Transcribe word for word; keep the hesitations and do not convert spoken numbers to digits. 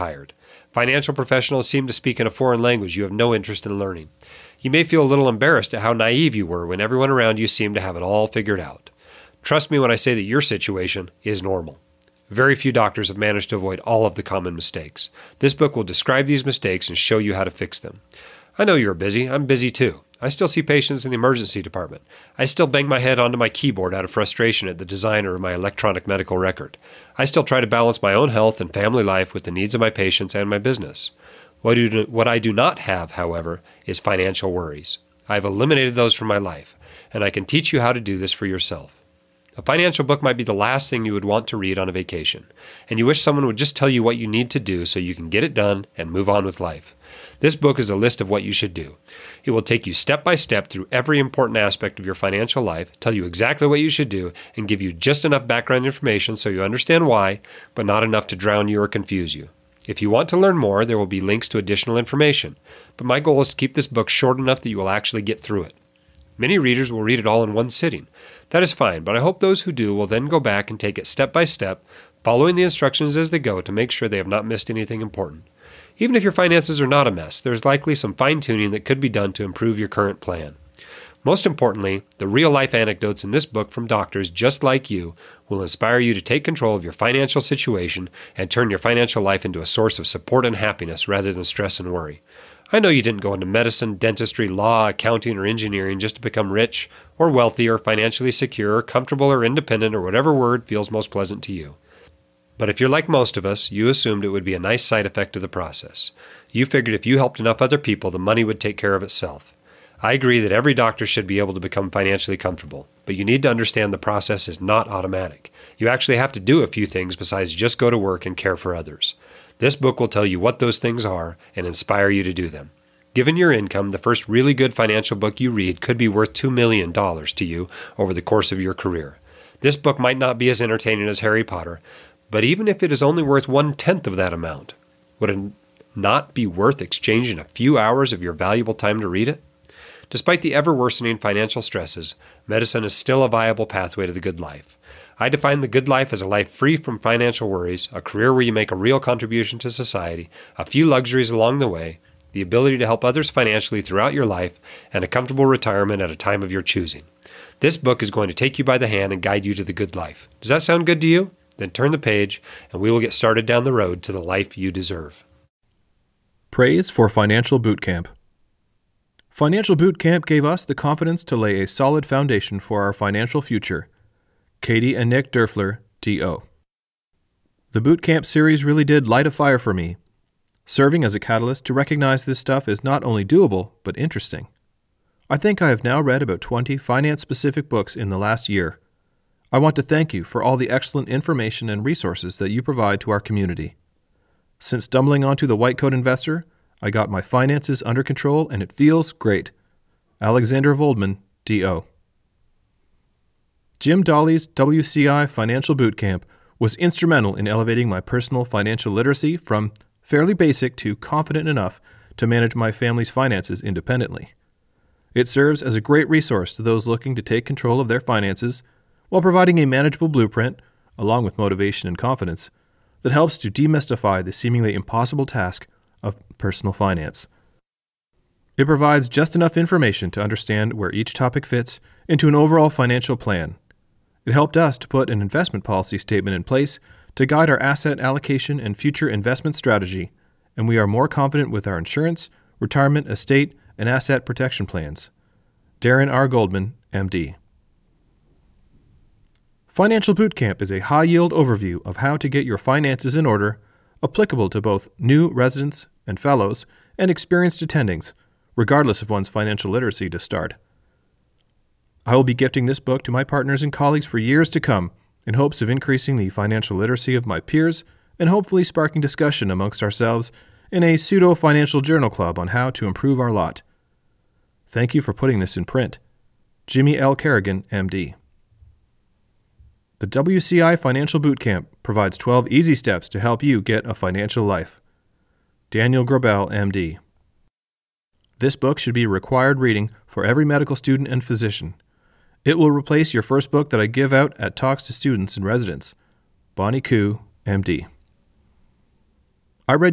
hired. Financial professionals seem to speak in a foreign language you have no interest in learning. You may feel a little embarrassed at how naive you were when everyone around you seemed to have it all figured out. Trust me when I say that your situation is normal. Very few doctors have managed to avoid all of the common mistakes. This book will describe these mistakes and show you how to fix them. I know you're busy. I'm busy too. I still see patients in the emergency department. I still bang my head onto my keyboard out of frustration at the designer of my electronic medical record. I still try to balance my own health and family life with the needs of my patients and my business. What, do, what I do not have, however, is financial worries. I have eliminated those from my life, and I can teach you how to do this for yourself. A financial book might be the last thing you would want to read on a vacation, and you wish someone would just tell you what you need to do so you can get it done and move on with life. This book is a list of what you should do. It will take you step by step through every important aspect of your financial life, tell you exactly what you should do, and give you just enough background information so you understand why, but not enough to drown you or confuse you. If you want to learn more, there will be links to additional information, but my goal is to keep this book short enough that you will actually get through it. Many readers will read it all in one sitting. That is fine, but I hope those who do will then go back and take it step by step, following the instructions as they go to make sure they have not missed anything important. Even if your finances are not a mess, there is likely some fine-tuning that could be done to improve your current plan. Most importantly, the real-life anecdotes in this book from doctors just like you will inspire you to take control of your financial situation and turn your financial life into a source of support and happiness rather than stress and worry. I know you didn't go into medicine, dentistry, law, accounting, or engineering just to become rich or wealthy or financially secure or comfortable or independent or whatever word feels most pleasant to you. But if you're like most of us, you assumed it would be a nice side effect of the process. You figured if you helped enough other people, the money would take care of itself. I agree that every doctor should be able to become financially comfortable, but you need to understand the process is not automatic. You actually have to do a few things besides just go to work and care for others. This book will tell you what those things are and inspire you to do them. Given your income, the first really good financial book you read could be worth two million dollars to you over the course of your career. This book might not be as entertaining as Harry Potter, but even if it is only worth one-tenth of that amount, would it not be worth exchanging a few hours of your valuable time to read it? Despite the ever-worsening financial stresses, medicine is still a viable pathway to the good life. I define the good life as a life free from financial worries, a career where you make a real contribution to society, a few luxuries along the way, the ability to help others financially throughout your life, and a comfortable retirement at a time of your choosing. This book is going to take you by the hand and guide you to the good life. Does that sound good to you? Then turn the page, and we will get started down the road to the life you deserve. Praise for Financial Bootcamp. Financial Bootcamp gave us the confidence to lay a solid foundation for our financial future. Katie and Nick Derfler, D O The Bootcamp series really did light a fire for me, serving as a catalyst to recognize this stuff is not only doable, but interesting. I think I have now read about twenty finance-specific books in the last year. I want to thank you for all the excellent information and resources that you provide to our community. Since stumbling onto the White Coat Investor, I got my finances under control and it feels great. Alexander Voldman, D O Jim Dolly's W C I Financial Bootcamp was instrumental in elevating my personal financial literacy from fairly basic to confident enough to manage my family's finances independently. It serves as a great resource to those looking to take control of their finances while providing a manageable blueprint, along with motivation and confidence, that helps to demystify the seemingly impossible task of personal finance. It provides just enough information to understand where each topic fits into an overall financial plan. It helped us to put an investment policy statement in place to guide our asset allocation and future investment strategy, and we are more confident with our insurance, retirement, estate, and asset protection plans. Darren R. Goldman, M D Financial Bootcamp is a high-yield overview of how to get your finances in order, applicable to both new residents and fellows and experienced attendings, regardless of one's financial literacy to start. I will be gifting this book to my partners and colleagues for years to come in hopes of increasing the financial literacy of my peers and hopefully sparking discussion amongst ourselves in a pseudo-financial journal club on how to improve our lot. Thank you for putting this in print. Jimmy L. Kerrigan, M D The W C I Financial Bootcamp provides twelve easy steps to help you get a financial life. Daniel Grobel, M D This book should be required reading for every medical student and physician. It will replace your first book that I give out at talks to students and residents. Bonnie Koo, M D I read